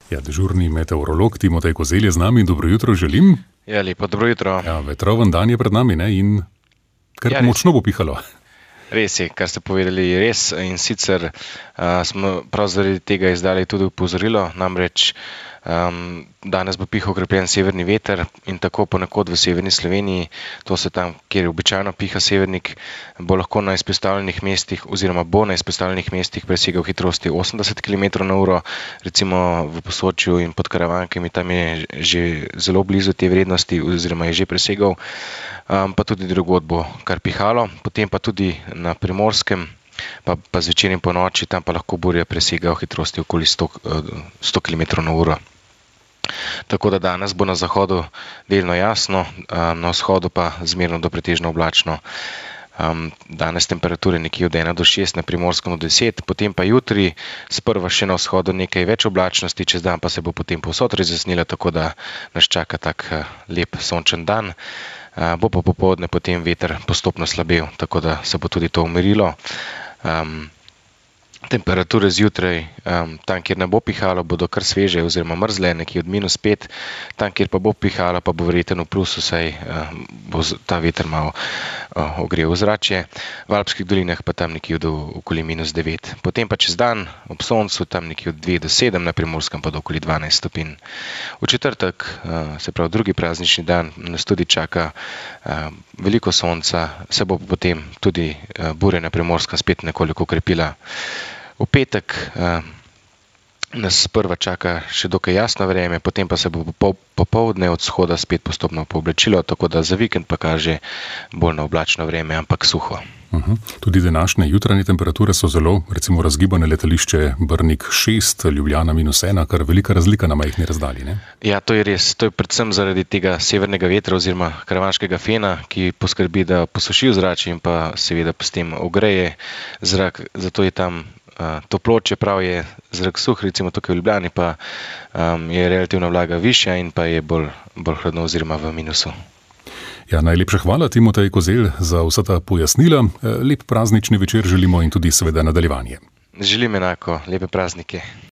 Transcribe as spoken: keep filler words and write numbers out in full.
Ja, dežurni meteorolog Timotej Kozelj je z nami. Dobro jutro želim. Ja, lepo dobro jutro. Ja, vetroven dan je pred nami, ne? In kar Ja, močno bo pihalo. Res je, kar ste povedali, je res. In sicer uh, smo prav zaradi tega izdali tudi opozorilo, namreč um, danes bo pihal okrepljen severni veter in tako ponekod v severni Sloveniji, to se tam, kjer običajno piha severnik, bo lahko na izpostavljenih mestih oziroma bo na izpostavljenih mestih presegal hitrosti osemdeset kilometrov na uro, recimo v Posočju in pod Karavankami, tam je že zelo blizu te vrednosti oziroma je že presegal. Um, pa tudi drugod bo kar pihalo, potem pa tudi na Primorskem, pa, pa zvečer in po noči, tam pa lahko burje presegajo hitrosti okoli sto kilometrov na uro. Tako da danes bo na zahodu delno jasno, na vzhodu pa zmerno do pretežno oblačno. Um, danes temperature nekje od ena do šest, na Primorskem od deset, potem pa jutri sprva še na vzhodu nekaj več oblačnosti, čez dan pa se bo potem povsod razjasnilo, tako da nas čaka tak lep sončen dan. Uh, bo pa popoldne potem veter postopno slabel, tako da se bo tudi to umirilo. Um, temperature zjutraj, um, tam, kjer ne bo pihalo, bodo kar sveže oziroma mrzle, nekje od minus pet, tam, kjer pa bo pihalo, pa bo verjetno v plusu, saj uh, bo ta veter malo uh, ogrel ozračje. V Alpskih dolinah pa tam nekje do okoli minus devet. Potem pa čez dan ob soncu tam nekje od dve do sedem, na Primorskem pa do okoli dvanajst stopinj. V četrtek, uh, se pravi drugi praznični dan, nas tudi čaka uh, veliko sonca, se bo potem tudi uh, burja na Primorskem spet nekoliko okrepila. V petek uh, nas sprva čaka še dokaj jasno vreme, potem pa se bo popoldne od vzhoda spet postopno pooblačilo, tako da za vikend pa kaže bolj na oblačno vreme, ampak suho. Uh-huh. Tudi današnje jutranje temperature so zelo, recimo razgibane, letališče Brnik šest, Ljubljana minus ena, kar velika razlika na majhni razdalji, ne? Ja, to je res. To je predvsem zaradi tega severnega vetra oziroma karavanškega fena, ki poskrbi, da posuši ozračje in pa seveda s tem ogreje zrak, zato je tam Uh, toplo, čeprav je zrak suh, recimo tukaj v Ljubljani, pa um, je relativna vlaga višja in pa je bolj, bolj hladno oziroma v minusu. Ja, najlepša hvala, Timotej Kozelj, za vsa ta pojasnila. Lep praznični večer želimo in tudi seveda nadaljevanje. Želim enako, lepe praznike.